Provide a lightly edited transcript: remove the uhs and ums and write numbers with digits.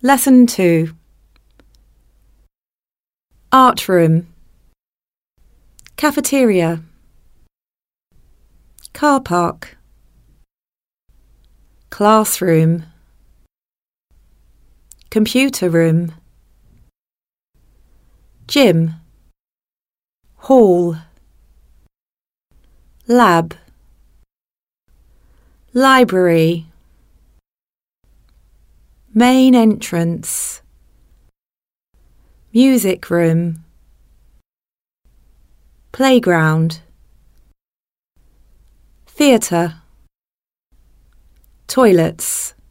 Lesson 2. Art room. Cafeteria. Car park. Classroom. Computer room. Gym. Hall. Lab. Library. Main entrance. Music room. Playground. Theatre. Toilets.